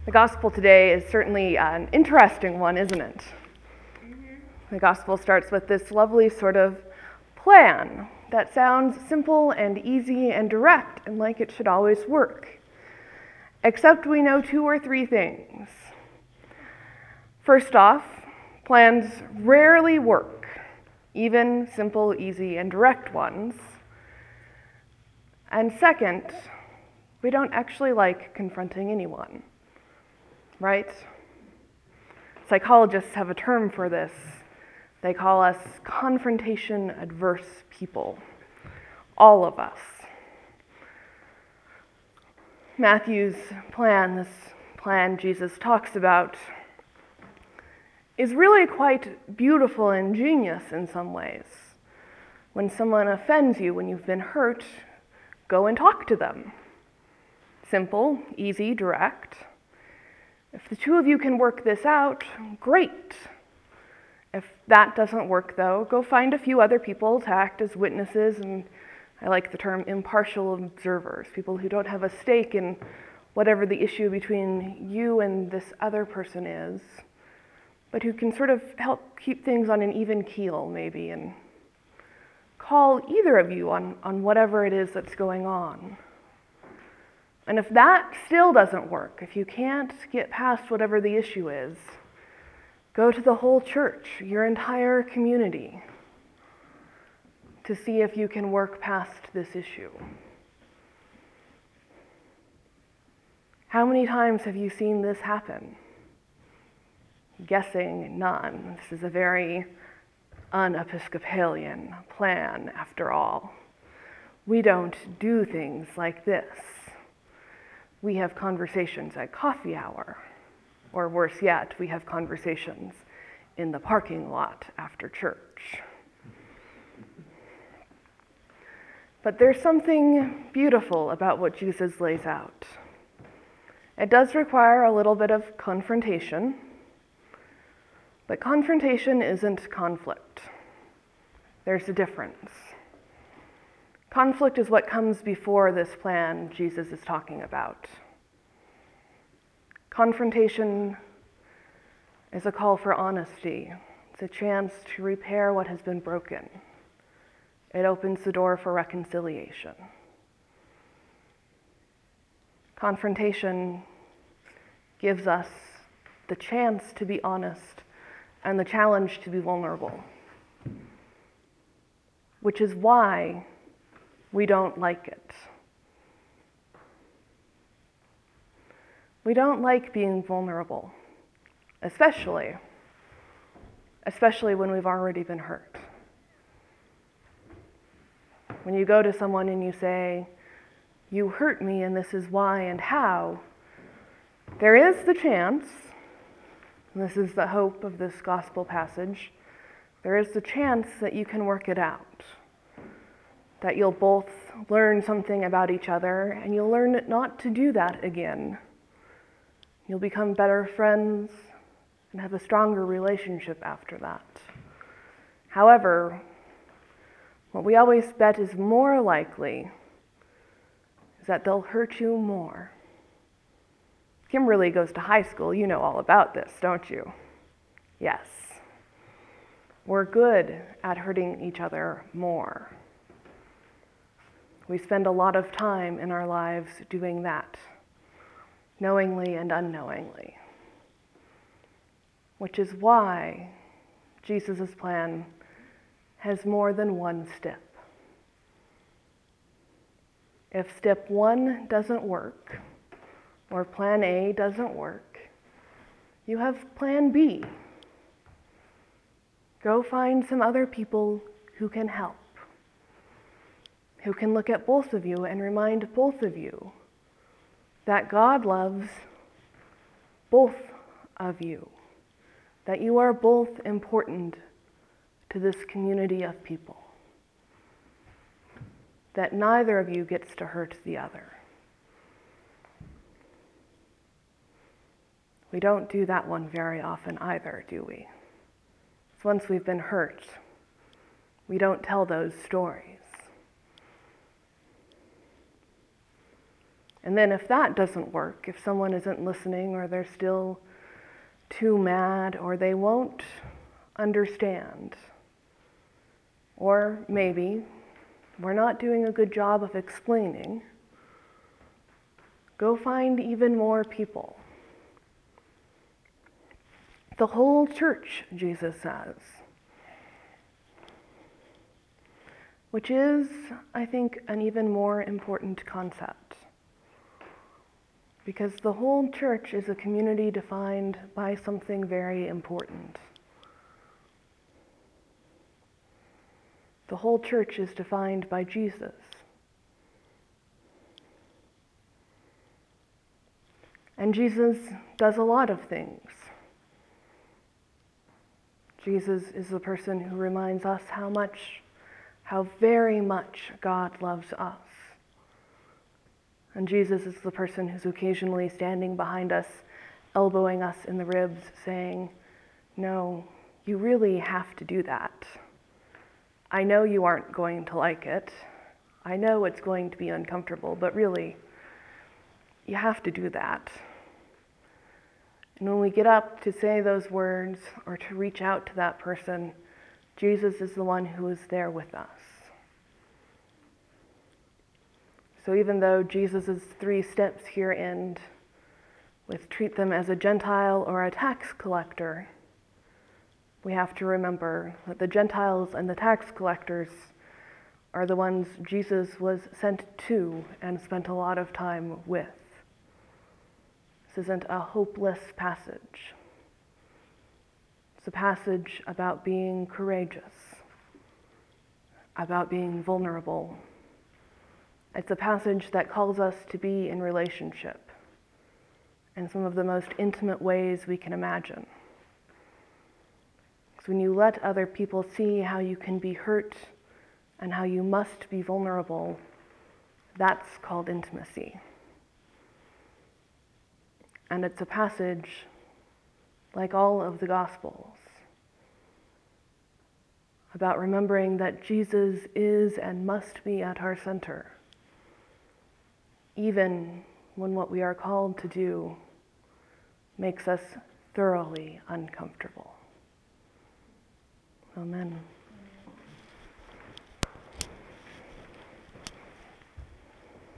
The gospel today is certainly an interesting one, isn't it? The gospel starts with this lovely sort of plan that sounds simple and easy and direct and like it should always work. Except we know 2 or 3 things. First off, plans rarely work, even simple, easy, and direct ones. And second, we don't actually like confronting anyone, right? Psychologists have a term for this. They call us confrontation-adverse people, all of us. Matthew's plan, this plan Jesus talks about, is really quite beautiful and ingenious in some ways. When someone offends you, when you've been hurt, go and talk to them. Simple, easy, direct. If the 2 of you can work this out, great. If that doesn't work, though, go find a few other people to act as witnesses, and I like the term impartial observers, people who don't have a stake in whatever the issue between you and this other person is, but who can sort of help keep things on an even keel, maybe, and call either of you on whatever it is that's going on. And if that still doesn't work, if you can't get past whatever the issue is, go to the whole church, your entire community, to see if you can work past this issue. How many times have you seen this happen? Guessing none. This is a very un-Episcopalian plan, after all. We don't do things like this. We have conversations at coffee hour, or worse yet, we have conversations in the parking lot after church. But there's something beautiful about what Jesus lays out. It does require a little bit of confrontation, but confrontation isn't conflict. There's a difference. Conflict is what comes before this plan Jesus is talking about. Confrontation is a call for honesty. It's a chance to repair what has been broken. It opens the door for reconciliation. Confrontation gives us the chance to be honest and the challenge to be vulnerable, which is why we don't like it. We don't like being vulnerable, especially when we've already been hurt. When you go to someone and you say, "You hurt me and this is why and how," there is the chance, and this is the hope of this gospel passage, there is the chance that you can work it out, that you'll both learn something about each other and you'll learn not to do that again. You'll become better friends and have a stronger relationship after that. However, what we always bet is more likely is that they'll hurt you more. Kimberly goes to high school. You know all about this, don't you? Yes. We're good at hurting each other more. We spend a lot of time in our lives doing that, knowingly and unknowingly, which is why Jesus' plan has more than one step. If step 1 doesn't work, or plan A doesn't work, you have plan B. Go find some other people who can help, who can look at both of you and remind both of you that God loves both of you, that you are both important to this community of people, that neither of you gets to hurt the other. We don't do that one very often either, do we? So once we've been hurt, we don't tell those stories. And then if that doesn't work, if someone isn't listening or they're still too mad or they won't understand, or maybe we're not doing a good job of explaining, go find even more people. The whole church, Jesus says. Which is, I think, an even more important concept. Because the whole church is a community defined by something very important. The whole church is defined by Jesus. And Jesus does a lot of things. Jesus is the person who reminds us how very much God loves us. And Jesus is the person who's occasionally standing behind us, elbowing us in the ribs, saying, "No, you really have to do that. I know you aren't going to like it. I know it's going to be uncomfortable, but really, you have to do that." And when we get up to say those words or to reach out to that person, Jesus is the one who is there with us. So even though Jesus' 3 steps here end with treat them as a Gentile or a tax collector, we have to remember that the Gentiles and the tax collectors are the ones Jesus was sent to and spent a lot of time with. This isn't a hopeless passage. It's a passage about being courageous, about being vulnerable. It's a passage that calls us to be in relationship in some of the most intimate ways we can imagine. Because when you let other people see how you can be hurt and how you must be vulnerable, that's called intimacy. And it's a passage, like all of the Gospels, about remembering that Jesus is and must be at our center, even when what we are called to do makes us thoroughly uncomfortable. Amen.